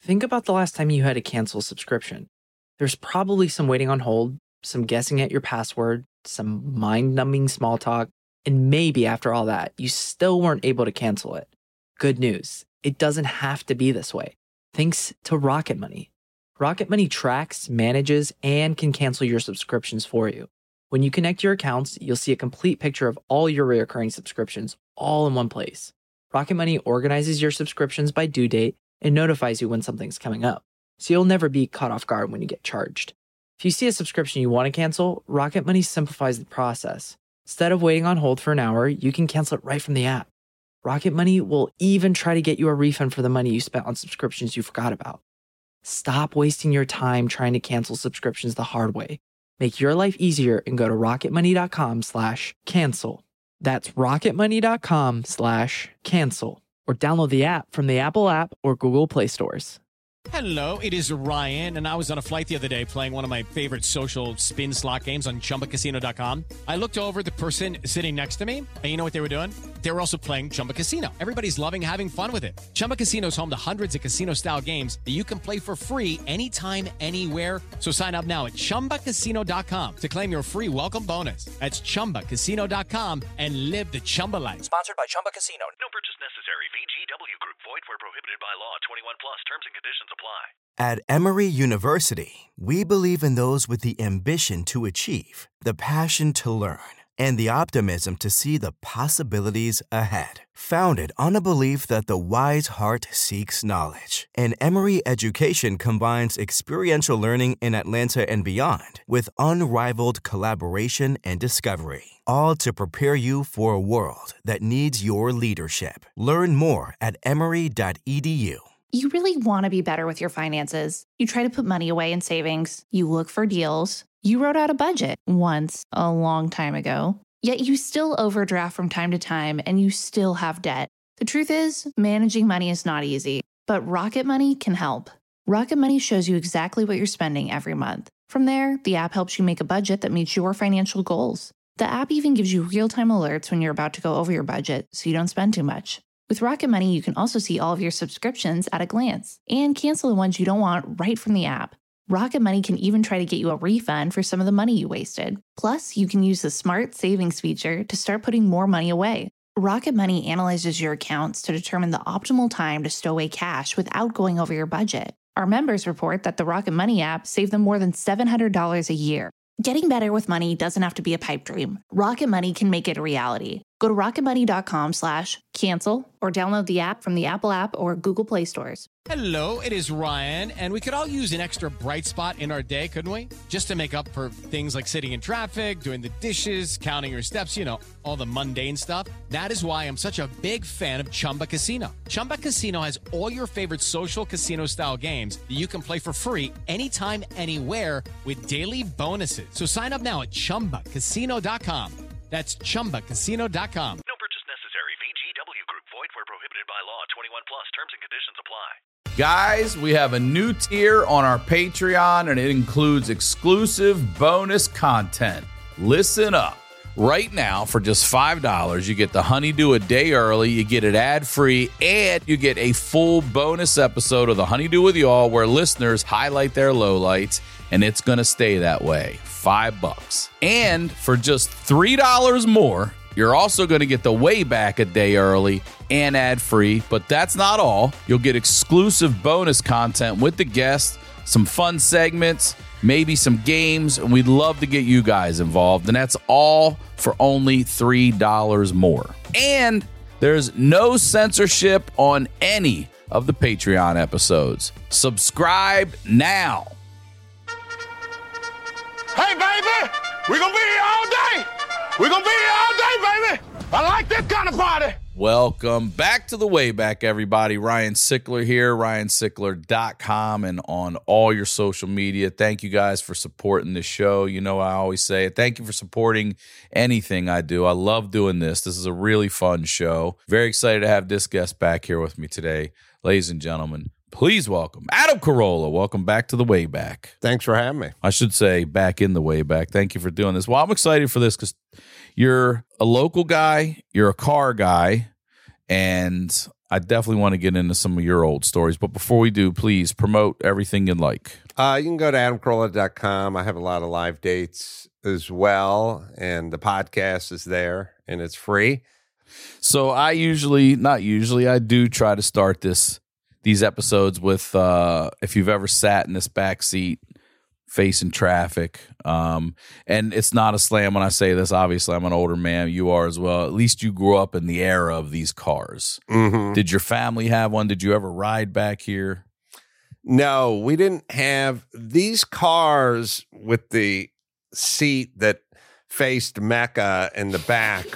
Think about the last time you had to cancel a subscription. There's probably some waiting on hold, some guessing at your password, some mind-numbing small talk, and maybe after all that, you still weren't able to cancel it. Good news, it doesn't have to be this way. Thanks to Rocket Money. Rocket Money tracks, manages, and can cancel your subscriptions for you. When you connect your accounts, you'll see a complete picture of all your recurring subscriptions all in one place. Rocket Money organizes your subscriptions by due date and notifies you when something's coming up, so you'll never be caught off guard when you get charged. If you see a subscription you want to cancel, Rocket Money simplifies the process. Instead of waiting on hold for an hour, you can cancel it right from the app. Rocket Money will even try to get you a refund for the money you spent on subscriptions you forgot about. Stop wasting your time trying to cancel subscriptions the hard way. Make your life easier and go to rocketmoney.com/cancel. That's rocketmoney.com/cancel. Or download the app from the Apple app or Google Play stores. Hello, it is Ryan, and I was on a flight the other day playing one of my favorite social spin slot games on ChumbaCasino.com. I looked over at the person sitting next to me, and you know what they were doing? They were also playing Chumba Casino. Everybody's loving having fun with it. Chumba Casino is home to hundreds of casino-style games that you can play for free anytime, anywhere. So sign up now at ChumbaCasino.com to claim your free welcome bonus. That's ChumbaCasino.com and live the Chumba life. Sponsored by Chumba Casino. No purchase necessary. VGW Group. Void where prohibited by law. 21 plus. Terms and conditions apply. At Emory University, we believe in those with the ambition to achieve, the passion to learn, and the optimism to see the possibilities ahead. Founded on a belief that the wise heart seeks knowledge, and Emory education combines experiential learning in Atlanta and beyond with unrivaled collaboration and discovery, all to prepare you for a world that needs your leadership. Learn more at emory.edu. You really want to be better with your finances. You try to put money away in savings. You look for deals. You wrote out a budget once, a long time ago. Yet you still overdraft from time to time and you still have debt. The truth is, managing money is not easy, but Rocket Money can help. Rocket Money shows you exactly what you're spending every month. From there, the app helps you make a budget that meets your financial goals. The app even gives you real-time alerts when you're about to go over your budget so you don't spend too much. With Rocket Money, you can also see all of your subscriptions at a glance and cancel the ones you don't want right from the app. Rocket Money can even try to get you a refund for some of the money you wasted. Plus, you can use the Smart Savings feature to start putting more money away. Rocket Money analyzes your accounts to determine the optimal time to stow away cash without going over your budget. Our members report that the Rocket Money app saved them more than $700 a year. Getting better with money doesn't have to be a pipe dream. Rocket Money can make it a reality. Go to rocketmoney.com/cancel or download the app from the Apple app or Google Play stores. Hello, it is Ryan, and we could all use an extra bright spot in our day, couldn't we? Just to make up for things like sitting in traffic, doing the dishes, counting your steps, you know, all the mundane stuff. That is why I'm such a big fan of Chumba Casino. Chumba Casino has all your favorite social casino-style games that you can play for free anytime, anywhere with daily bonuses. So sign up now at ChumbaCasino.com. That's ChumbaCasino.com. No purchase necessary. VGW Group. Void where prohibited by law. 21 plus. Terms and conditions apply. Guys, we have a new tier on our Patreon, and it includes exclusive bonus content. Listen up. Right now, for just $5, you get the Honeydew a day early, you get it ad-free, and you get a full bonus episode of the Honeydew with Y'all where listeners highlight their lowlights, and it's going to stay that way. $5. And for just $3 more, you're also going to get the Way Back a day early and ad-free, but that's not all. You'll get exclusive bonus content with the guests, some fun segments, maybe some games, and we'd love to get you guys involved, and that's all for only $3 more. And there's no censorship on any of the Patreon episodes. Subscribe now. Hey, baby, we're going to be here all day. We're going to be here all day, baby. I like this kind of party. Welcome back to the Way Back, everybody. Ryan Sickler here, ryansickler.com, and on all your social media. Thank you guys for supporting the show. You know I always say it. Thank you for supporting anything I do. I love doing this. This is a really fun show. Very excited to have this guest back here with me today. Ladies and gentlemen, please welcome Adam Carolla. Welcome back to the Way Back. Thanks for having me. I should say back in the Way Back. Thank you for doing this. Well, I'm excited for this because you're a local guy, you're a car guy, and I definitely want to get into some of your old stories. But before we do, please promote everything you'd like. You can go to adamcarolla.com. I have a lot of live dates as well, and the podcast is there, and it's free. So I do try to start these episodes with if you've ever sat in this back seat facing traffic. And it's not a slam when I say this. Obviously, I'm an older man. You are as well. At least you grew up in the era of these cars. Mm-hmm. Did your family have one? Did you ever ride back here? No, we didn't have these cars with the seat that faced Mecca in the back.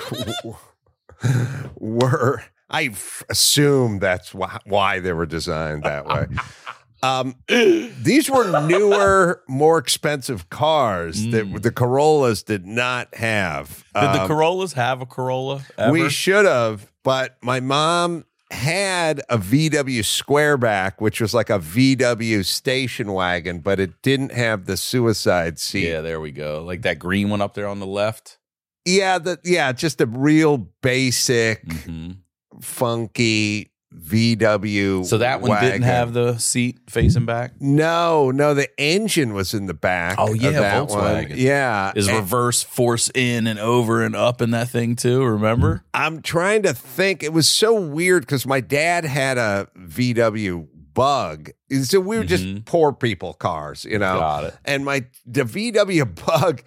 I assume that's why they were designed that way. These were newer, more expensive cars that the Corollas did not have. Did the Corollas have a Corolla ever? We should have, but my mom had a VW Squareback, which was like a VW station wagon, but it didn't have the suicide seat. Yeah, there we go. Like that green one up there on the left. Yeah, just a real basic, funky VW. So that one wagon. didn't have the seat facing back? No, the engine was in the back. Oh, yeah, of that Volkswagen. one. Yeah. Is reverse force in and over and up in that thing too, remember? I'm trying to think. It was so weird because my dad had a VW Bug. So we were just poor people cars, you know. Got it. And the VW Bug,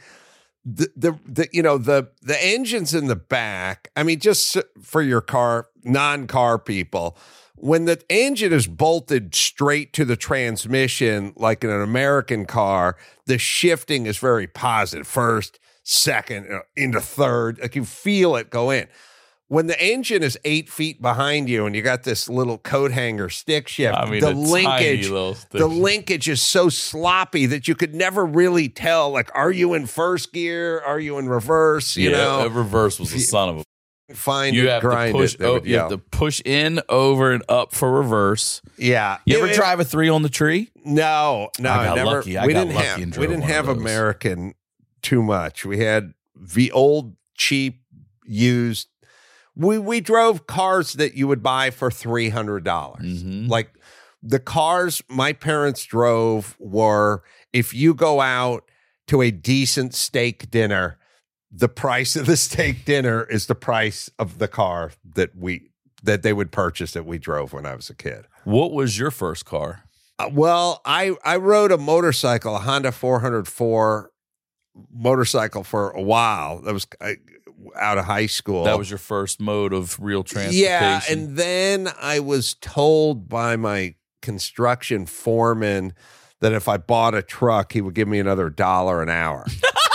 the engine's in the back. I mean, just for your car, non-car people, when the engine is bolted straight to the transmission, like in an American car, the shifting is very positive. First, second, into third, like you feel it go in. When the engine is 8 feet behind you and you got this little coat hanger stick shift, the linkage is so sloppy that you could never really tell, like, are you in first gear? Are you in reverse? You know, reverse was the son of a. You have to push in, over, and up for reverse. Yeah. You ever drive a 3 on the tree? No, I never. Lucky. We didn't have American too much. We had the old, cheap, used. We drove cars that you would buy for $300. Like the cars my parents drove were, if you go out to a decent steak dinner, the price of the steak dinner is the price of the car that they would purchase that we drove when I was a kid. What was your first car? Well, I rode a motorcycle, a Honda 404 motorcycle for a while. That was out of high school. That was your first mode of real transportation? Yeah, and then I was told by my construction foreman that if I bought a truck, he would give me another $1 an hour.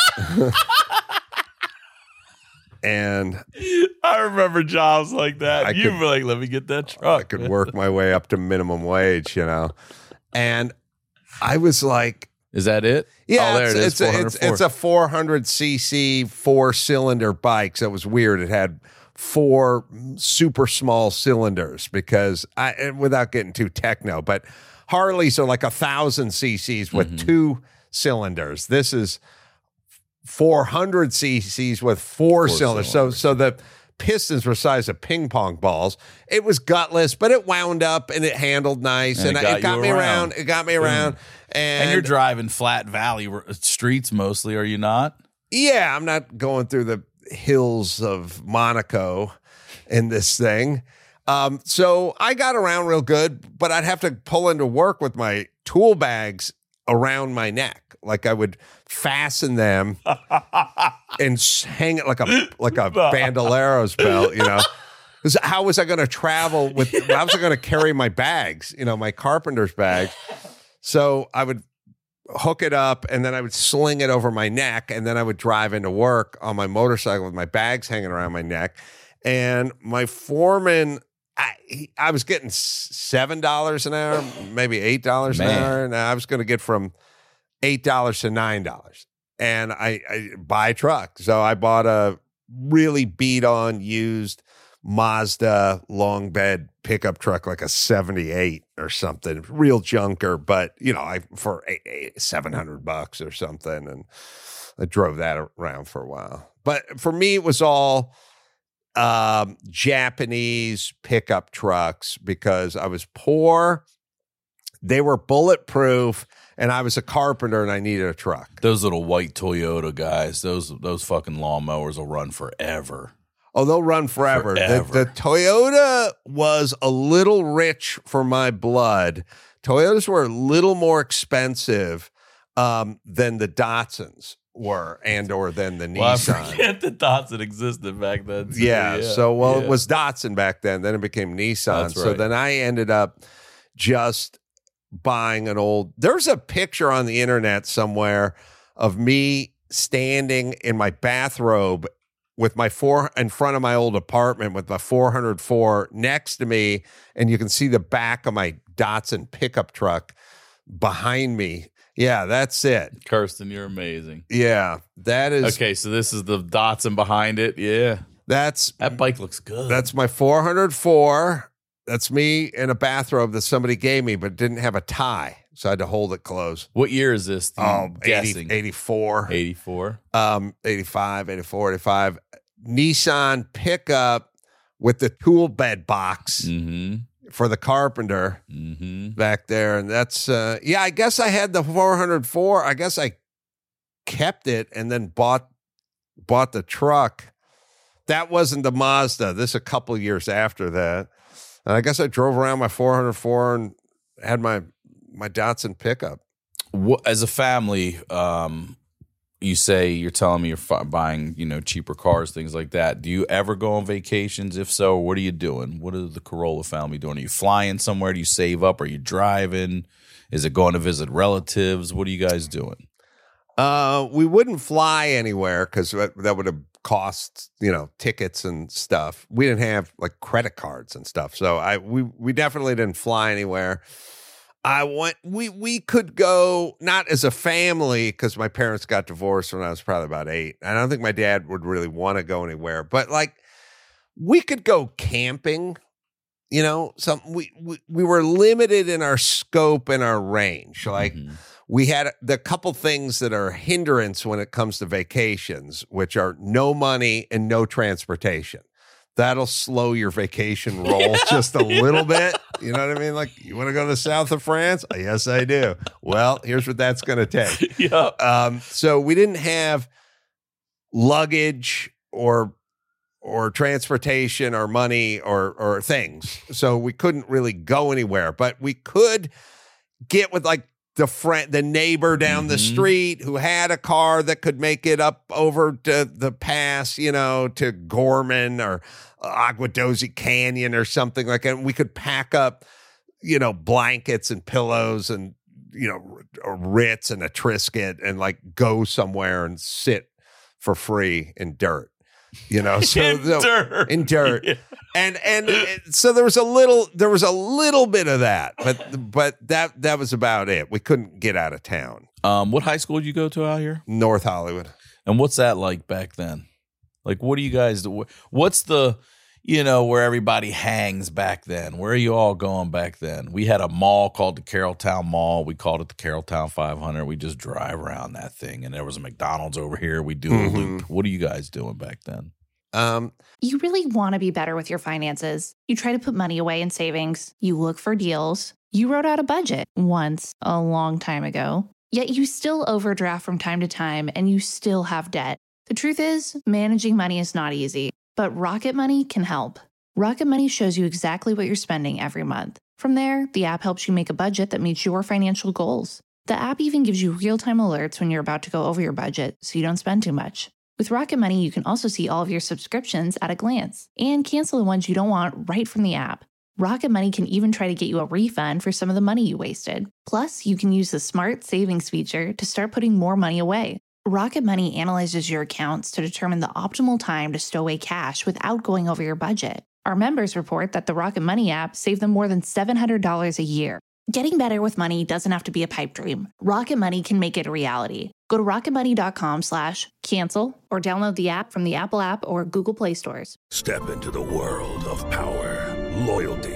And I remember jobs like that. You were like, let me get that truck. I could work my way up to minimum wage, you know. And I was like, is that it? Yeah, there it is. It's a 400cc 4-cylinder bike. So it was weird. It had 4 super small cylinders because without getting too techno, but Harleys are like 1,000 cc's with 2 cylinders. This is 400 cc's with 4 cylinders. So the pistons were the size of ping pong balls. It was gutless, but it wound up and it handled nice, and it got me around. It got me around. And you're driving flat valley streets mostly, are you not? Yeah, I'm not going through the hills of Monaco in this thing. So I got around real good, but I'd have to pull into work with my tool bags around my neck. Like I would fasten them and hang it like a bandolero's belt, you know. Because how was I going to travel with? How was I going to carry my bags? You know, my carpenter's bags. So I would hook it up, and then I would sling it over my neck, and then I would drive into work on my motorcycle with my bags hanging around my neck. And my foreman, I was getting $7 an hour, maybe $8 an hour, and I was going to get from $8 to $9. And I buy a truck. So I bought a really beat-on, used Mazda long bed pickup truck, like a 78 or something, real junker, but you know, for $700 or something, and I drove that around for a while. But for me, it was all Japanese pickup trucks because I was poor. They were bulletproof, and I was a carpenter, and I needed a truck. Those little white Toyota guys, those fucking lawnmowers will run forever. Oh, they'll run forever. The Toyota was a little rich for my blood. Toyotas were a little more expensive than the Datsuns were, or than the Nissan. I forget that Datsun existed back then. Too. Yeah. It was Datsun back then. Then it became Nissan. That's right. So then I ended up just buying there's a picture on the internet somewhere of me standing in my bathrobe with my in front of my old apartment with my 404 next to me, and you can see the back of my Datsun pickup truck behind me. Yeah, that's it. Kirsten, you're amazing. Yeah, that is. Okay, so this is the Datsun behind it. Yeah. That bike looks good. That's my 404. That's me in a bathrobe that somebody gave me, but didn't have a tie. So I had to hold it closed. What year is this? 84. 84. 85, 84, 85. Nissan pickup with the tool bed box for the carpenter back there. And that's, I guess I had the 404. I guess I kept it and then bought the truck. That wasn't the Mazda. This a couple years after that. And I guess I drove around my 404 and had my Datsun pickup. As a family, you say you're telling me you're buying, cheaper cars, things like that. Do you ever go on vacations? If so, what are you doing? What are the Carolla family doing? Are you flying somewhere? Do you save up? Are you driving? Is it going to visit relatives? What are you guys doing? We wouldn't fly anywhere because that would have cost, tickets and stuff. We didn't have like credit cards and stuff. So we definitely didn't fly anywhere. We could go not as a family because my parents got divorced when I was probably about 8. I don't think my dad would really want to go anywhere, but like we could go camping, we were limited in our scope and our range. Like we had the couple things that are hindrance when it comes to vacations, which are no money and no transportation. That'll slow your vacation roll just a little bit. You know what I mean? Like, you want to go to the south of France? Yes, I do. Well, here's what that's going to take. So we didn't have luggage or transportation or money or things. So we couldn't really go anywhere, but we could get with like the neighbor down the street who had a car that could make it up over to the pass, to Gorman or Aguadossi Canyon or something like that. And we could pack up, blankets and pillows and, a Ritz and a Triscuit and like go somewhere and sit for free in dirt. In dirt. Yeah. And so there was a little bit of that, but that was about it. We couldn't get out of town. What high school did you go to out here? North Hollywood. And what's that like back then? Like, what do you guys do? What's the, where everybody hangs back then? Where are you all going back then? We had a mall called the Carrolltown Mall. We called it the Carrolltown 500. We just drive around that thing. And there was a McDonald's over here. We do a loop. What are you guys doing back then? You really want to be better with your finances. You try to put money away in savings. You look for deals. You wrote out a budget once a long time ago. Yet you still overdraft from time to time and you still have debt. The truth is, managing money is not easy, but Rocket Money can help. Rocket Money shows you exactly what you're spending every month. From there, the app helps you make a budget that meets your financial goals. The app even gives you real-time alerts when you're about to go over your budget so you don't spend too much. With Rocket Money, you can also see all of your subscriptions at a glance and cancel the ones you don't want right from the app. Rocket Money can even try to get you a refund for some of the money you wasted. Plus, you can use the Smart Savings feature to start putting more money away. Rocket Money analyzes your accounts to determine the optimal time to stow away cash without going over your budget. Our members report that the Rocket Money app saved them more than $700 a year. Getting better with money doesn't have to be a pipe dream. Rocket Money can make it a reality. Go to rocketmoney.com/cancel or download the app from the Apple app or Google Play stores. Step into the world of power, loyalty,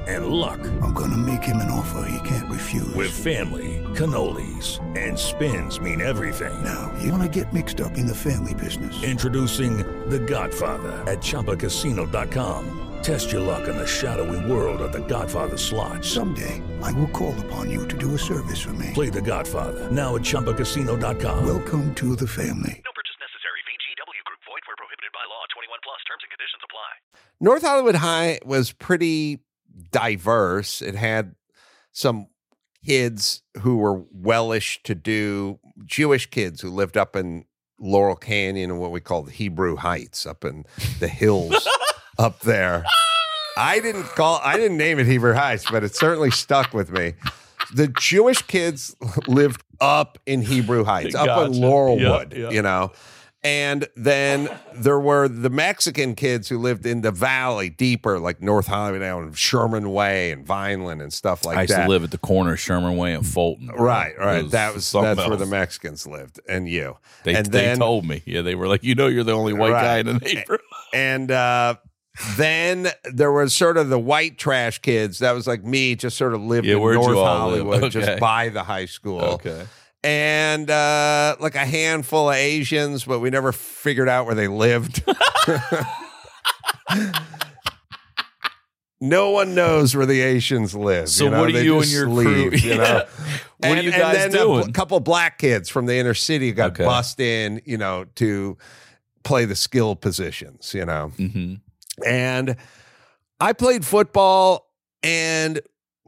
and luck. I'm going to make him an offer he can't refuse. With family, cannolis, and spins mean everything. Now, you want to get mixed up in the family business. Introducing The Godfather at ChumbaCasino.com. Test your luck in the shadowy world of The Godfather slot. Someday, I will call upon you to do a service for me. Play The Godfather now at ChumbaCasino.com. Welcome to the family. No purchase necessary. VGW Group. Void where prohibited by law. 21 plus. Terms and conditions apply. North Hollywood High was pretty diverse. It had some kids who were wellish to do, Jewish kids who lived up in Laurel Canyon and what we call the Hebrew Heights, up in the hills up there. I didn't name it Hebrew Heights, but it certainly stuck with me. The Jewish kids lived up in Hebrew Heights, up in Laurelwood, you know. And then there were the Mexican kids who lived in the valley deeper, like North Hollywood and Sherman Way and Vineland and stuff like that. I used to live at the corner of Sherman Way and Fulton. Right. That's where the Mexicans lived, and you. They told me. Yeah, they were like, you're the only white guy in the neighborhood. And then there was sort of the white trash kids. That was like me, just sort of lived in North Hollywood, just by the high school. Okay. And like a handful of Asians, but we never figured out where they lived. No one knows where the Asians live. So what are you and your crew? You know? What are you guys and then doing? A couple black kids from the inner city got bussed in, you know, to play the skill positions, you know. Mm-hmm. And I played football, and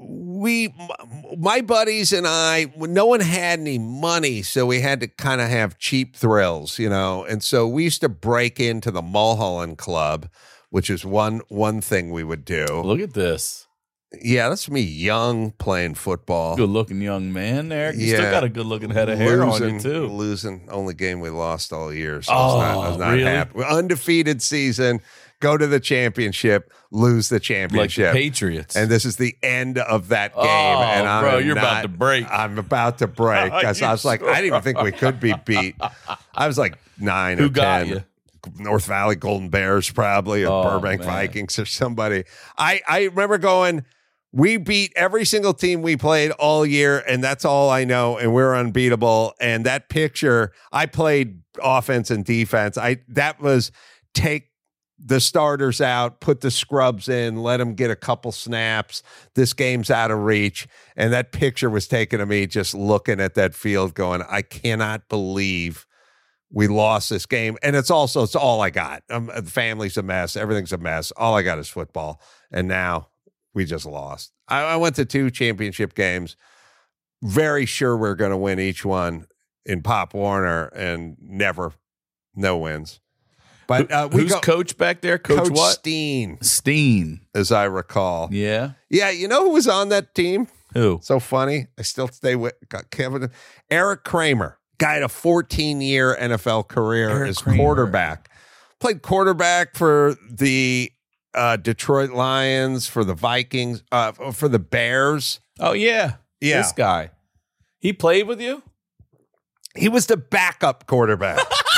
my buddies and I, no one had any money, so we had to kind of have cheap thrills, you know. And so we used to break into the Mulholland Club, which is one thing we would do. Look at this. Yeah, that's me young playing football. Good looking young man there. You still got a good looking head of hair on you too. Losing, only game we lost all year. So I was not really? happy. Undefeated season. Go to the championship, lose the championship. Like the Patriots. And this is the end of that game. And you're about to break. I'm about to break. Because I was like, I didn't even think we could be beat. I was like 9 or 10. Who got you? North Valley Golden Bears probably, or Burbank Vikings or somebody. I remember going, we beat every single team we played all year, and that's all I know, and we're unbeatable. And that picture, I played offense and defense. That was take the starters out, put the scrubs in, let them get a couple snaps. This game's out of reach. And that picture was taken of me just looking at that field going, I cannot believe we lost this game. And it's all I got. The family's a mess. Everything's a mess. All I got is football. And now we just lost. I went to 2 championship games, very sure we're going to win each one in Pop Warner, and no wins. But who's coach back there? Coach what? Steen, as I recall. Yeah. Yeah, you know who was on that team? Who? So funny. I still stay with Kevin. Eric Kramer. Guy had a 14-year NFL career as quarterback. Played quarterback for the Detroit Lions, for the Vikings, for the Bears. Oh, yeah. This guy. He played with you? He was the backup quarterback.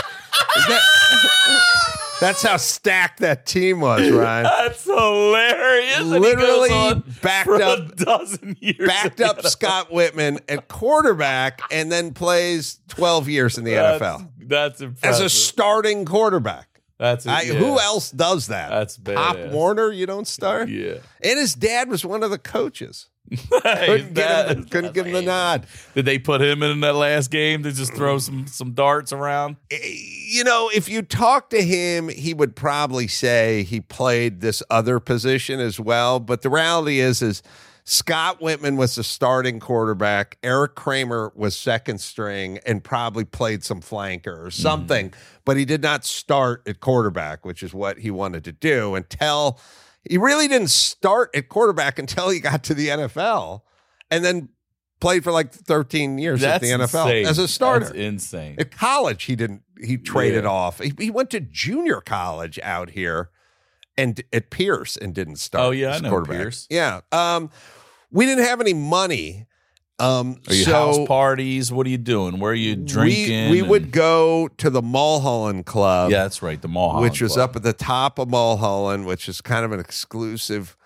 That's how stacked that team was, Ryan. That's hilarious. Literally backed up a dozen years. Backed up Scott Whitman at quarterback, and then plays 12 years in the NFL. That's impressive. As a starting quarterback. Who else does that? That's badass. Pop Warner, you don't start? Yeah. And his dad was one of the coaches. Couldn't give him the nod. Did they put him in that last game to just throw some darts around? You know, if you talk to him, he would probably say he played this other position as well. But the reality is Scott Whitman was the starting quarterback. Eric Kramer was second string and probably played some flanker or something. But he did not start at quarterback, which is what he wanted to do until he really didn't start at quarterback until he got to the NFL, and then played for like 13 years at the NFL insane. As a starter. That's insane. At college, he traded off. He went to junior college out here and at Pierce and didn't start. Oh, yeah, I as know quarterback. Pierce. Yeah. We didn't have any money. Are you house parties? What are you doing? Where are you drinking? We would go to the Mulholland Club. Yeah, that's right, the Mulholland which was Club. up at the top of Mulholland, which is kind of an exclusive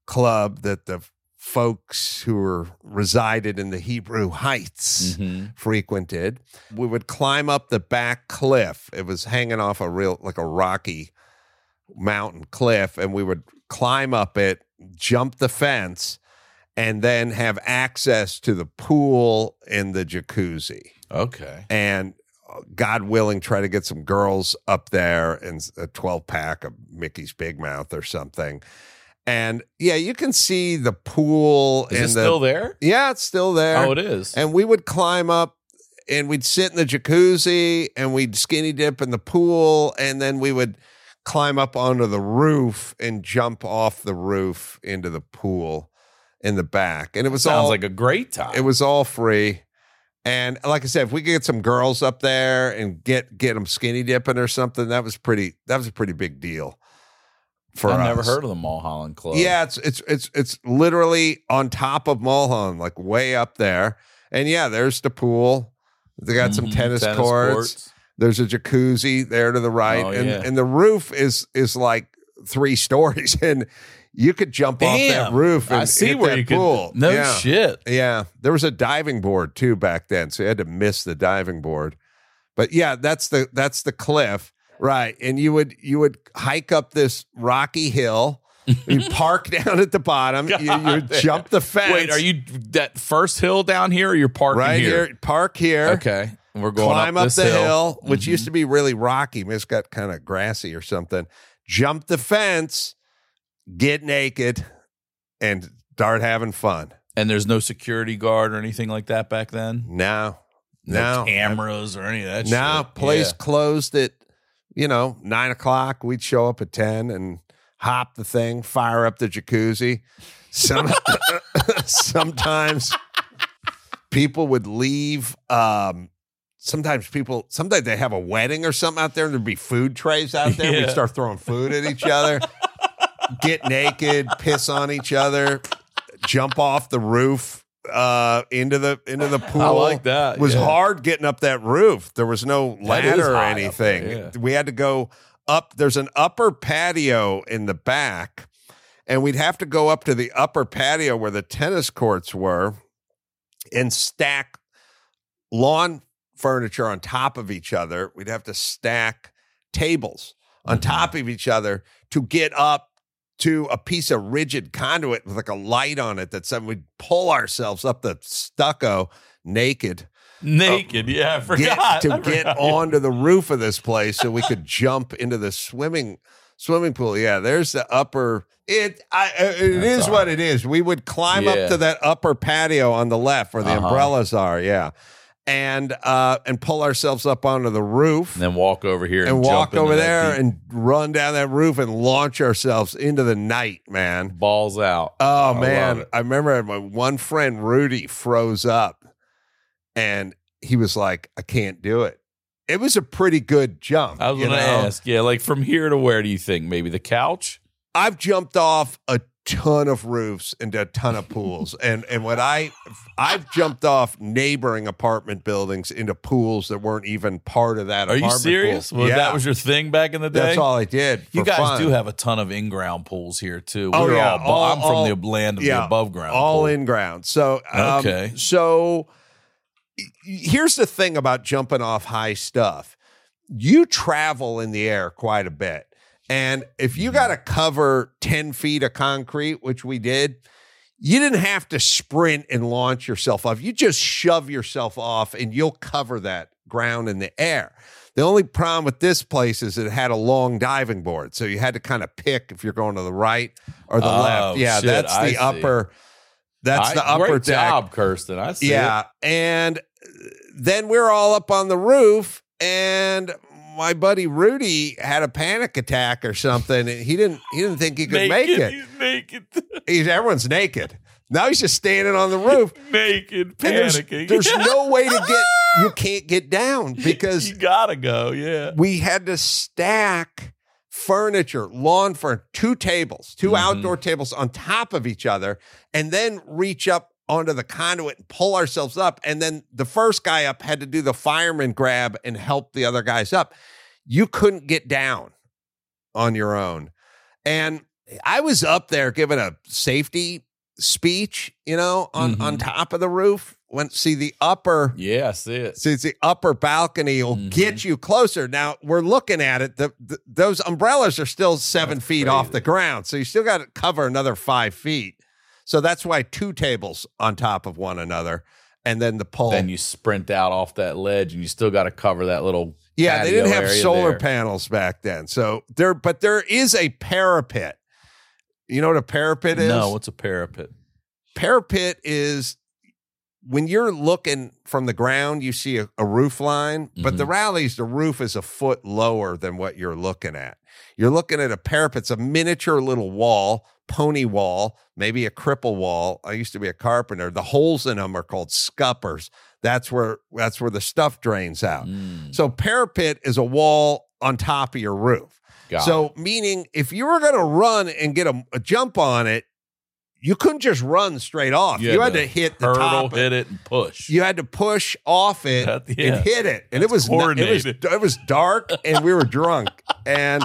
club that the folks who were resided in the Hebrew Heights frequented. We would climb up the back cliff. It was hanging off a rocky mountain cliff, and we would climb up it, jump the fence, and then have access to the pool and the jacuzzi. Okay. And God willing, try to get some girls up there in a 12-pack of Mickey's Big Mouth or something. And yeah, you can see the pool. Is it still there? Yeah, it's still there. Oh, it is. And we would climb up and we'd sit in the jacuzzi and we'd skinny dip in the pool. And then we would climb up onto the roof and jump off the roof into the pool in the back. And it was Sounds like a great time. It was all free. And like I said, if we could get some girls up there and get them skinny dipping or something, that was a pretty big deal. I've never heard of the Mulholland Club. Yeah, it's literally on top of Mulholland, like way up there. And yeah, there's the pool. They got some tennis courts. There's a jacuzzi there to the right, and the roof is like 3 stories, and you could jump off that roof and hit that pool. Shit. Yeah, there was a diving board too back then, so you had to miss the diving board. But yeah, that's the cliff. Right, and you would hike up this rocky hill. You park down at the bottom. You jump the fence. Wait, are you that first hill down here, or you're parking right here? Park here. Okay, we're going climb up the hill, which used to be really rocky. It's got kind of grassy or something. Jump the fence, get naked, and start having fun. And there's no security guard or anything like that back then. No cameras or any of that. No, shit. place closed at 9:00. We'd show up at 10 and hop the thing, fire up the jacuzzi. Sometimes people would leave. Sometimes they have a wedding or something out there, and there'd be food trays out there. We'd start throwing food at each other, get naked, piss on each other, jump off the roof into the pool. I like that. It was hard getting up that roof. There was no ladder or anything. We had to go up. There's an upper patio in the back, and we'd have to go up to the upper patio where the tennis courts were and stack lawn furniture on top of each other. We'd have to stack tables on top of each other to get up to a piece of rigid conduit with like a light on it that said we'd pull ourselves up the stucco naked. Yeah, I forgot. Get onto the roof of this place so we could jump into the swimming pool. Yeah, there's the upper. It is what it is. We would climb up to that upper patio on the left where the umbrellas are. Yeah. And pull ourselves up onto the roof. And then walk over here and walk over there and run down that roof and launch ourselves into the night, man. Balls out. Oh, man. I remember my one friend, Rudy, froze up and he was like, I can't do it. It was a pretty good jump. I was going to ask. Yeah, like from here to where do you think? Maybe the couch? I've jumped off a ton of roofs and a ton of pools, and when I've jumped off neighboring apartment buildings into pools that weren't even part of that. Are apartment you serious? Pool. Well, that was your thing back in the day. That's all I did. You guys fun. do have a ton of in-ground pools here too. I'm from the land of the above ground. All pool. in ground. So okay. So here's the thing about jumping off high stuff. You travel in the air quite a bit. And if you got to cover 10 feet of concrete, which we did, you didn't have to sprint and launch yourself off. You just shove yourself off and you'll cover that ground in the air. The only problem with this place is it had a long diving board. So you had to kind of pick if you're going to the right or the left. Yeah, shit, that's the upper. That's the upper great deck. Job, Kirsten. I see. Yeah. And then we're all up on the roof and my buddy Rudy had a panic attack or something, and he didn't think he could make it. He's naked. Everyone's naked. Now he's just standing on the roof, naked, panicking. There's no way to get. You can't get down because you gotta go. Yeah, we had to stack furniture, lawn furniture, 2 tables, 2 outdoor tables on top of each other, and then reach up onto the conduit and pull ourselves up. And then the first guy up had to do the fireman grab and help the other guys up. You couldn't get down on your own. And I was up there giving a safety speech, on top of the roof. See the upper. Yeah, I see it. See, it's the upper balcony will get you closer. Now we're looking at it. Those umbrellas are still 7 feet off the ground, so you still got to cover another 5 feet. So that's why 2 tables on top of one another, and then the pole. Then you sprint out off that ledge, and you still got to cover that little. Yeah, they didn't have solar there. panels back then. So there is a parapet. You know what a parapet is? No, what's a parapet? Parapet is when you're looking from the ground, you see a roof line, but the rallies, the roof is a foot lower than what you're looking at. You're looking at a parapet. It's a miniature little wall, pony wall, maybe a cripple wall. I used to be a carpenter. The holes in them are called scuppers. That's where the stuff drains out. So parapet is a wall on top of your roof. Meaning if you were going to run and get a jump on it, you couldn't just run straight off. You had to hit the top. Hit it, and push. You had to push off it and hit it. And it was dark and we were drunk. And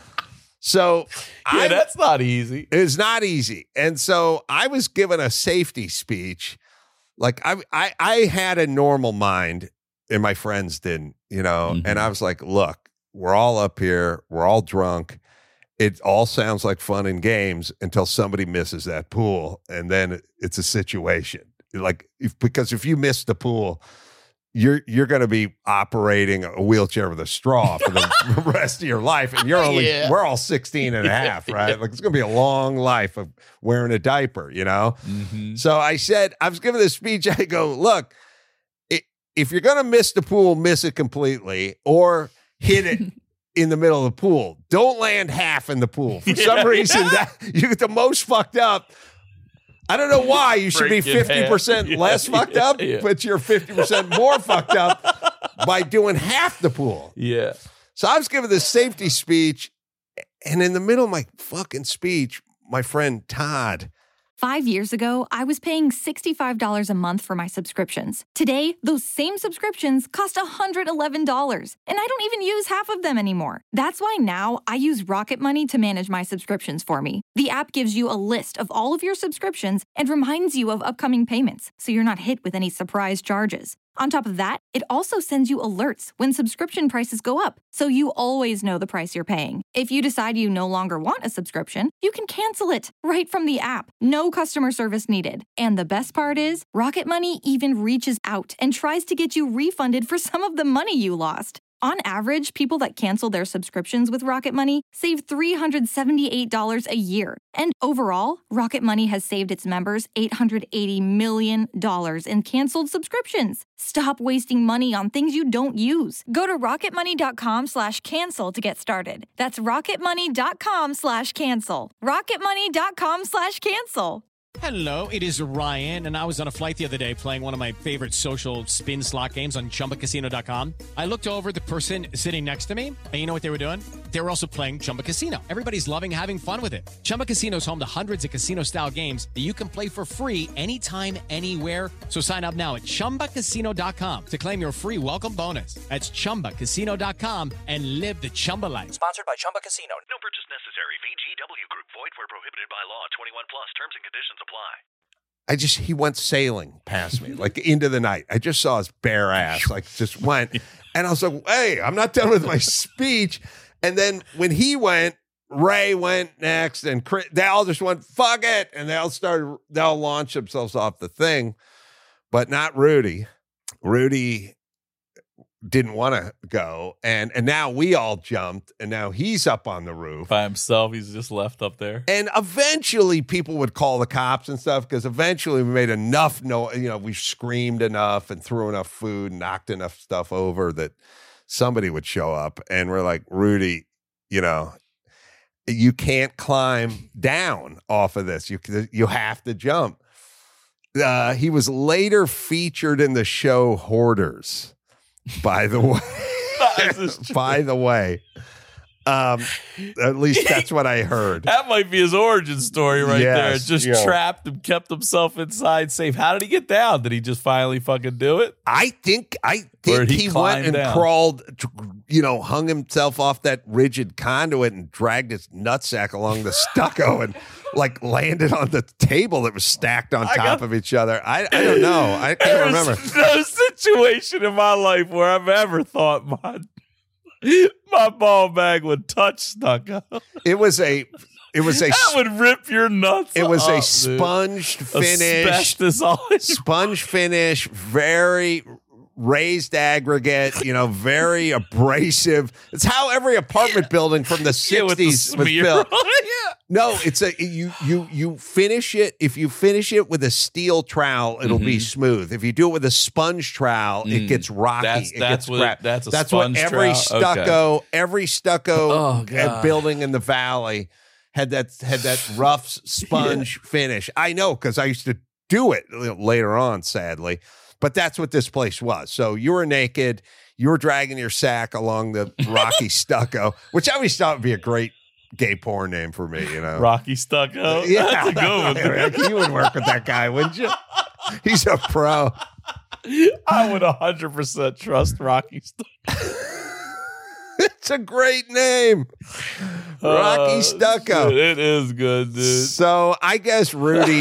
so that's not easy. It's not easy. And so I was given a safety speech. Like I had a normal mind and my friends didn't, and I was like, look, we're all up here. We're all drunk. It all sounds like fun and games until somebody misses that pool, and then it's a situation. Because if you miss the pool, you're going to be operating a wheelchair with a straw for the rest of your life, and we're all 16 and a half, right? Like it's going to be a long life of wearing a diaper, So I was giving this speech. I go, look, if you're going to miss the pool, miss it completely, or hit it in the middle of the pool. Don't land half in the pool. For some reason, that you get the most fucked up. I don't know why you should be 50% less fucked up, but you're 50% more fucked up by doing half the pool. Yeah. So I was giving this safety speech, and in the middle of my fucking speech, my friend Todd. 5 years ago, I was paying $65 a month for my subscriptions. Today, those same subscriptions cost $111, and I don't even use half of them anymore. That's why now I use Rocket Money to manage my subscriptions for me. The app gives you a list of all of your subscriptions and reminds you of upcoming payments, so you're not hit with any surprise charges. On top of that, it also sends you alerts when subscription prices go up, so you always know the price you're paying. If you decide you no longer want a subscription, you can cancel it right from the app. No customer service needed. And the best part is, Rocket Money even reaches out and tries to get you refunded for some of the money you lost. On average, people that cancel their subscriptions with Rocket Money save $378 a year. And overall, Rocket Money has saved its members $880 million in canceled subscriptions. Stop wasting money on things you don't use. Go to rocketmoney.com/cancel to get started. That's rocketmoney.com/cancel. rocketmoney.com/cancel. Hello, it is Ryan, and I was on a flight the other day playing one of my favorite social spin slot games on ChumbaCasino.com. I looked over at the person sitting next to me, and you know what they were doing? They were also playing Chumba Casino. Everybody's loving having fun with it. Chumba Casino is home to hundreds of casino-style games that you can play for free anytime, anywhere. So sign up now at ChumbaCasino.com to claim your free welcome bonus. That's ChumbaCasino.com and live the Chumba life. Sponsored by Chumba Casino. No purchase necessary. VGW Group. Void where prohibited by law. 21 plus. Terms and conditions apply. He went sailing past me, like into the night. I just saw his bare ass, like just went. And I was like, hey, I'm not done with my speech. And then when he went, Ray went next, and Chris, they all just went, fuck it. And they'll launch themselves off the thing, but not Rudy. Rudy didn't want to go. And now we all jumped, and now he's up on the roof. By himself, he's just left up there. And eventually people would call the cops and stuff, because eventually we made enough we screamed enough and threw enough food, knocked enough stuff over that somebody would show up. And we're like, Rudy, you can't climb down off of this. You have to jump. He was later featured in the show Hoarders. By the way, At least that's what I heard. That might be his origin story right there. Yes, Just yeah. trapped and kept himself inside safe. How did he get down? Did he just finally fucking do it? I think Or did he he climb went and down? crawled, hung himself off that rigid conduit and dragged his nutsack along the stucco and like landed on the table that was stacked on top of each other. I don't know. I can't remember. There's no situation in my life where I've ever thought my ball bag would touch stucco. It was a That would rip your nuts. It was up, a sponge dude. finish, Asbestos all in your- sponge finish, very raised aggregate, very abrasive. It's how every apartment building from the 60s with the was smear built. on it. Yeah. No, it's you finish it. If you finish it with a steel trowel, it'll be smooth. If you do it with a sponge trowel, it gets rocky. That's what That's sponge what every trowel? stucco God. building in the valley had that rough sponge finish. I know because I used to do it later on, sadly. But that's what this place was. So you were naked. You were dragging your sack along the rocky stucco, which I always thought would be a great gay porn name for me, Rocky Stucco. Yeah, That's a good one. You would work with that guy, wouldn't you? He's a pro. I would 100% trust Rocky Stucco. It's a great name. Rocky Stucco. Shit, it is good, dude. So I guess Rudy...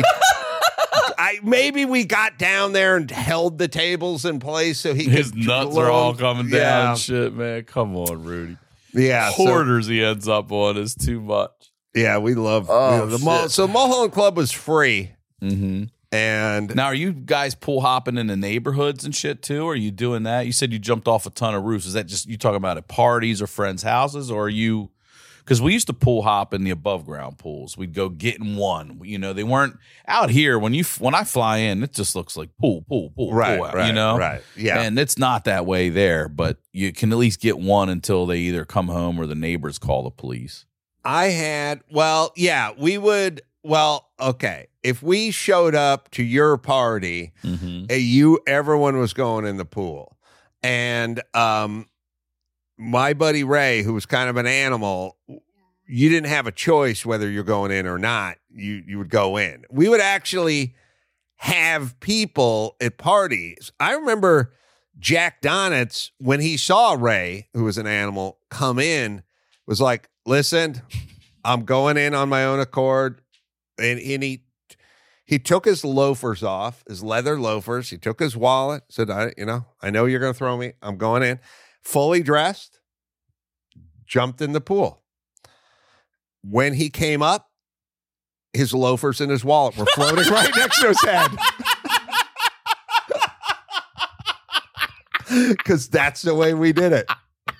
maybe we got down there and held the tables in place so his could nuts learn. are all coming down. Yeah. Shit, man. Come on, Rudy. Yeah. Hoarders he ends up on is too much. Yeah, we love Oh, shit. So Mulholland Club was free. Mm-hmm. And now, are you guys pool hopping in the neighborhoods and shit too? Or are you doing that? You said you jumped off a ton of roofs. Is that just you talking about at parties or friends' houses, or are you? Because we used to pool hop in the above ground pools. We'd go get in one. They weren't out here. When I fly in, it just looks like pool, right, pool. Right. Yeah, and it's not that way there. But you can at least get one until they either come home or the neighbors call the police. We would. Well, okay. If we showed up to your party, everyone was going in the pool, and my buddy Ray, who was kind of an animal, you didn't have a choice whether you're going in or not. You would go in. We would actually have people at parties. I remember Jack Donitz, when he saw Ray, who was an animal, come in, was like, listen, I'm going in on my own accord. And he took his loafers off, his leather loafers. He took his wallet, said, I know you're going to throw me. I'm going in. Fully dressed, jumped in the pool. When he came up, his loafers and his wallet were floating right next to his head. Because that's the way we did it.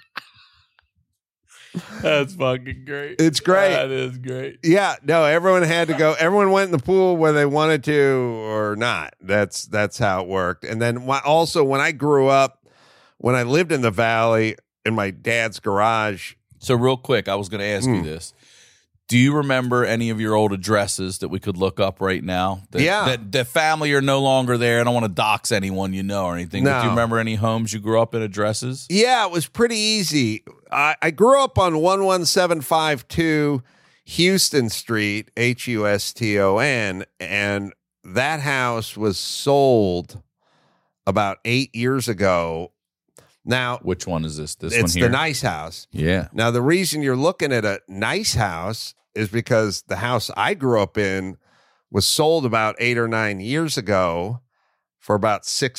That's fucking great. It's great. That is great. Yeah, no, everyone had to go. Everyone went in the pool whether they wanted to or not. That's how it worked. And then also when I grew up, when I lived in the valley in my dad's garage. So real quick, I was going to ask you this. Do you remember any of your old addresses that we could look up right now? That the family are no longer there. I don't want to dox anyone or anything. No. But do you remember any homes you grew up in addresses? Yeah, it was pretty easy. I grew up on 11752 Houston Street, Huston, and that house was sold about 8 years ago. Now, which one is this? This one it's here? the nice house. Yeah. Now, the reason you're looking at a nice house is because the house I grew up in was sold about 8 or 9 years ago for about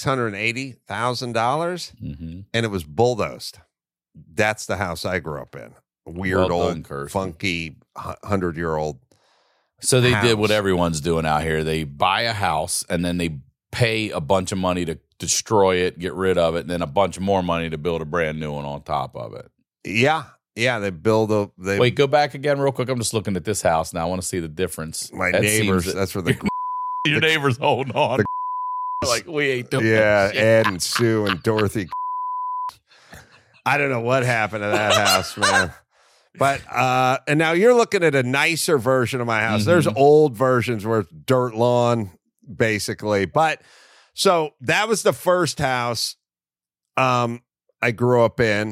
$680,000, and it was bulldozed. That's the house I grew up in. A weird, old, funky, 100-year-old. So they house. did what everyone's doing out here. They buy a house and then they pay a bunch of money to destroy it, get rid of it, and then a bunch more money to build a brand new one on top of it. Yeah. They build Wait, go back again real quick. I'm just looking at this house now. I want to see the difference. My neighbors, that's where your neighbors holding on. Like, we ain't doing yeah, shit. Ed and Sue and Dorothy. I don't know what happened to that house, man. But and now you're looking at a nicer version of my house. There's old versions where it's dirt lawn, basically. But so that was the first house I grew up in.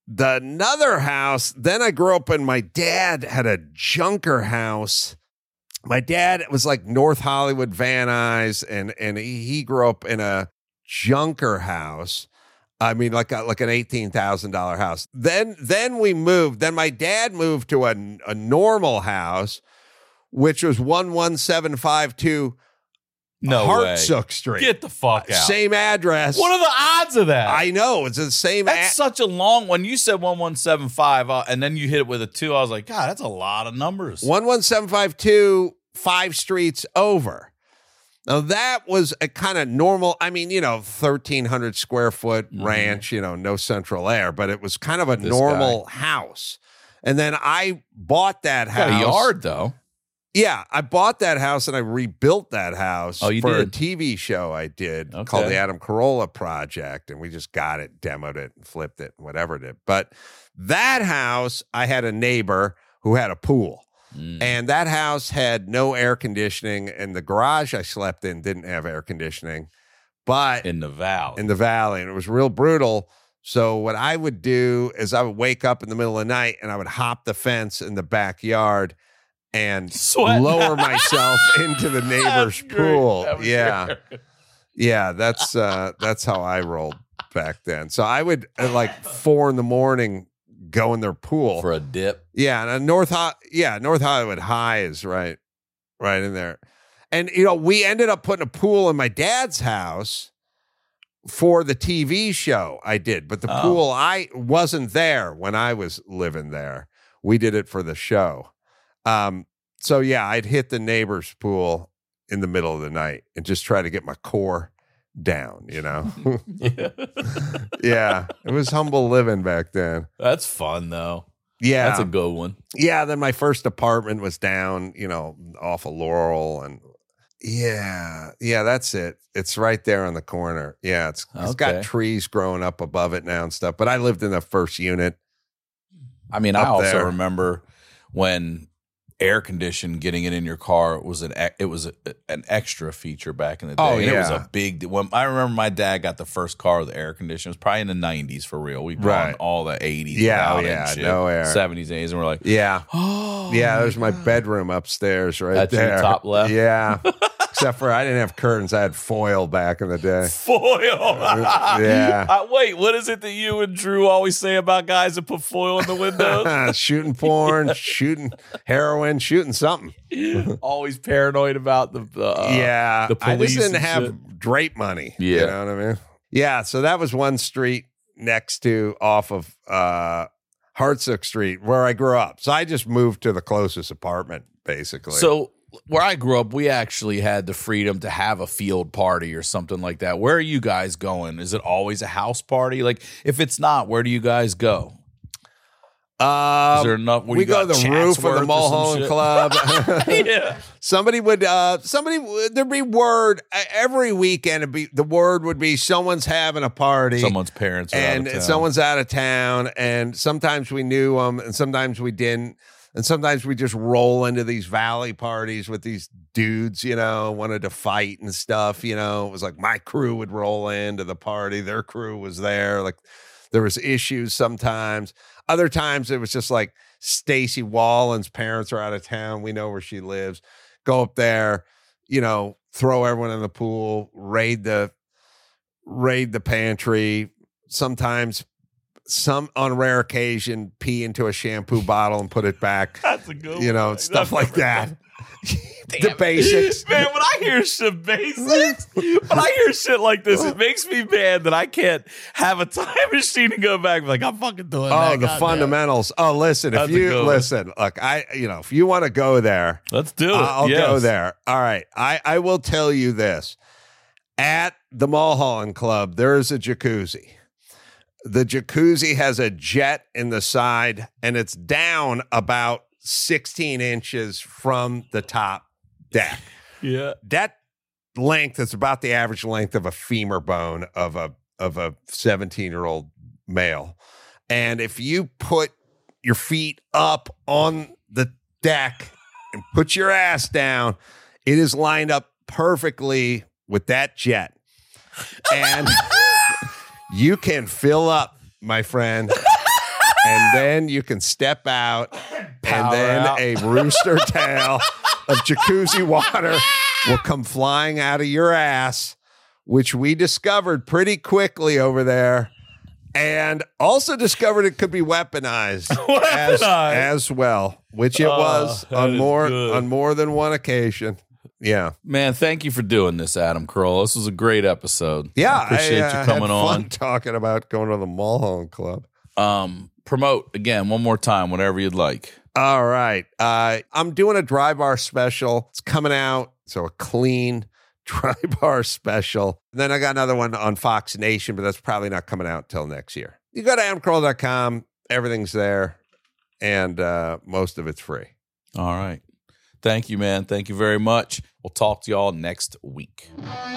another house, then I grew up and my dad had a junker house. My dad was like North Hollywood Van Nuys, and he grew up in a junker house. I mean, like an $18,000 house. Then we moved. Then my dad moved to a normal house, which was 11752 Hartsook Street. Get the fuck out. Same address. What are the odds of that? I know. It's the same. That's such a long one. You said 11755, and then you hit it with a 2. I was like, God, that's a lot of numbers. 11752, 5 streets over. Now, that was a kind of normal, 1,300 square foot ranch, no central air, but it was kind of a normal house. And then I bought that house. Got a yard, though. Yeah, I bought that house and I rebuilt that house for a TV show I did called the Adam Carolla Project. And we just got it, demoed it, and flipped it, whatever it did. But that house, I had a neighbor who had a pool. And that house had no air conditioning, and the garage I slept in didn't have air conditioning. But in the valley, and it was real brutal. So what I would do is I would wake up in the middle of the night and I would hop the fence in the backyard and lower myself into the neighbor's pool. Yeah. Yeah, that's how I rolled back then. So I would at like 4 a.m. go in their pool for a dip. Yeah, and North Hollywood High is right in there. And we ended up putting a pool in my dad's house for the TV show I did, but the pool I wasn't there when I was living there. We did it for the show. So yeah, I'd hit the neighbor's pool in the middle of the night and just try to get my core down, Yeah, it was humble living back then. That's fun though. Yeah, that's a good one. Yeah, then my first apartment was down, off of Laurel, and yeah, that's it. It's right there on the corner. Yeah, it's got trees growing up above it now and stuff. But I lived in the first unit. I mean, I also remember when air conditioning, getting it in your car was an extra feature back in the day. Oh, yeah. It was a big when I remember my dad got the first car with the air conditioning. It was probably in the 90s for real. We'd gone all the 80s. Yeah, no air. 70s, 80s, and we're like, yeah. There's my bedroom upstairs right there. That's your top left? Yeah. Except for I didn't have curtains. I had foil back in the day. Foil? Yeah. Wait, what is it that you and Drew always say about guys that put foil in the windows? Shooting porn, shooting heroin, shooting something. Always paranoid about the police. I just didn't have drape money. Yeah. You know what I mean? Yeah, so that was one street next to off of Hartsook Street where I grew up. So I just moved to the closest apartment, basically. So where I grew up, we actually had the freedom to have a field party or something like that. Where are you guys going? Is it always a house party? Like, if it's not, where do you guys go? Is there enough? We go to the roof of the Mulholland Club. Yeah. Somebody would there'd be word every weekend. The word would be someone's having a party. Someone's parents are out of town. Someone's out of town. And sometimes we knew them and sometimes we didn't. And sometimes we just roll into these valley parties with these dudes, wanted to fight and stuff. It was like my crew would roll into the party. Their crew was there. Like there was issues sometimes. Other times it was just like Stacy Wallen's parents are out of town. We know where she lives. Go up there, throw everyone in the pool, raid the pantry. Sometimes on rare occasion, pee into a shampoo bottle and put it back. That's a good one. Stuff like that. The basics. Man, when I hear shit basics, when I hear shit like this, it makes me mad that I can't have a time machine and go back and be like, I'm fucking doing that. Oh, the fundamentals. Oh, listen, look, if you want to go there, let's do it. I'll go there. All right. I will tell you this. At the Mulholland Club, there is a jacuzzi. The jacuzzi has a jet in the side, and it's down about 16 inches from the top deck. Yeah. That length is about the average length of a femur bone of a 17-year-old male. And if you put your feet up on the deck and put your ass down, it is lined up perfectly with that jet. And you can fill up, my friend. And then you can step out, and then a rooster tail of jacuzzi water will come flying out of your ass, which we discovered pretty quickly over there. And also discovered it could be weaponized. As well, which it was on more than one occasion. Yeah, man. Thank you for doing this, Adam Carolla. This was a great episode. Yeah, I appreciate you coming on, talking about going to the Mulholland Club. Promote again one more time, whenever you'd like. All right, I'm doing a dry bar special. It's coming out, so a clean dry bar special. And then I got another one on Fox Nation, but that's probably not coming out till next year. You go to adamcarolla.com. Everything's there, and most of it's free. All right. Thank you, man. Thank you very much. We'll talk to y'all next week.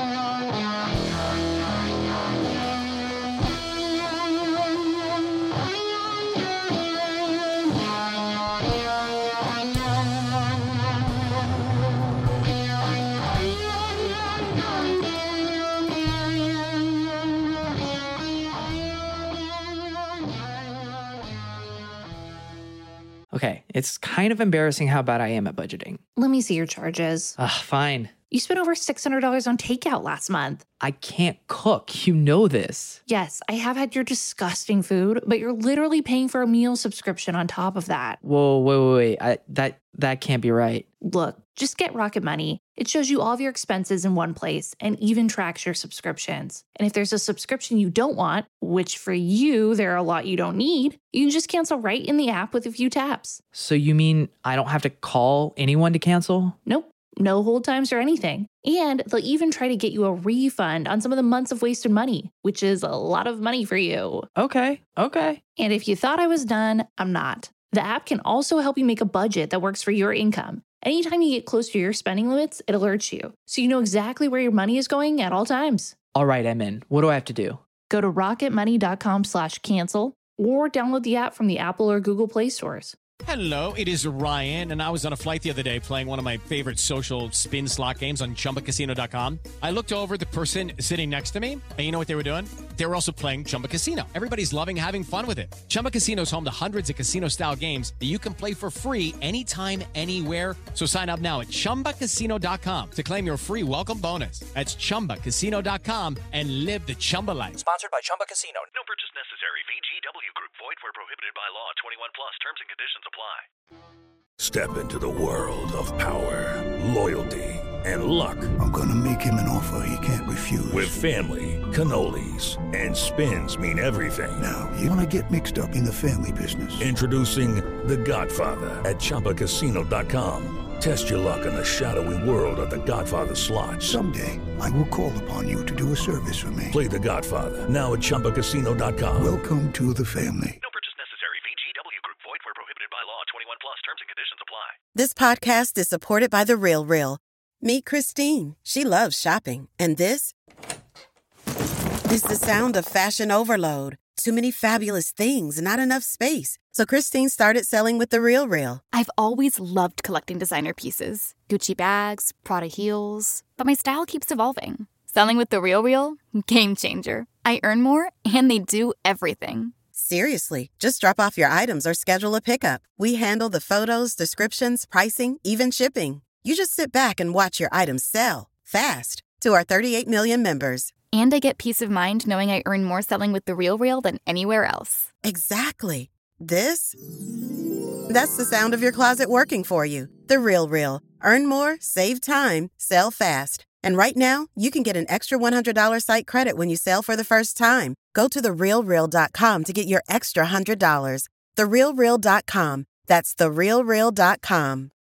Okay, it's kind of embarrassing how bad I am at budgeting. Let me see your charges. Fine. You spent over $600 on takeout last month. I can't cook. You know this. Yes, I have had your disgusting food, but you're literally paying for a meal subscription on top of that. Whoa, wait. That can't be right. Look, just get Rocket Money. It shows you all of your expenses in one place and even tracks your subscriptions. And if there's a subscription you don't want, which for you, there are a lot you don't need, you can just cancel right in the app with a few taps. So you mean I don't have to call anyone to cancel? Nope. No hold times or anything. And they'll even try to get you a refund on some of the months of wasted money, which is a lot of money for you. Okay. And if you thought I was done, I'm not. The app can also help you make a budget that works for your income. Anytime you get close to your spending limits, it alerts you, so you know exactly where your money is going at all times. All right, I'm in. What do I have to do? Go to rocketmoney.com/cancel or download the app from the Apple or Google Play stores. Hello, it is Ryan, and I was on a flight the other day playing one of my favorite social spin slot games on ChumbaCasino.com. I looked over at the person sitting next to me, and you know what they were doing? They were also playing Chumba Casino. Everybody's loving having fun with it. Chumba Casino is home to hundreds of casino-style games that you can play for free anytime, anywhere. So sign up now at ChumbaCasino.com to claim your free welcome bonus. That's ChumbaCasino.com and live the Chumba life. Sponsored by Chumba Casino. No purchase necessary. VGW Group. Void where prohibited by law. 21 plus. Terms and conditions apply. Step into the world of power, loyalty, and luck. I'm gonna make him an offer he can't refuse. With family, cannolis, and spins mean everything. Now, you wanna get mixed up in the family business. Introducing The Godfather at ChumbaCasino.com. Test your luck in the shadowy world of The Godfather slot. Someday, I will call upon you to do a service for me. Play The Godfather now at ChumbaCasino.com. Welcome to the family. No purchase necessary. VGW Group. Void where prohibited by law. 21 plus. Terms and conditions apply. This podcast is supported by The RealReal. Meet Christine. She loves shopping. And this is the sound of fashion overload. Too many fabulous things, not enough space. So Christine started selling with The RealReal. I've always loved collecting designer pieces. Gucci bags, Prada heels. But my style keeps evolving. Selling with The RealReal? Game changer. I earn more, and they do everything. Seriously, just drop off your items or schedule a pickup. We handle the photos, descriptions, pricing, even shipping. You just sit back and watch your items sell fast to our 38 million members. And I get peace of mind knowing I earn more selling with The RealReal than anywhere else. Exactly. That's the sound of your closet working for you. The RealReal. Earn more, save time, sell fast. And right now, you can get an extra $100 site credit when you sell for the first time. Go to TheRealReal.com to get your extra $100. TheRealReal.com. That's TheRealReal.com.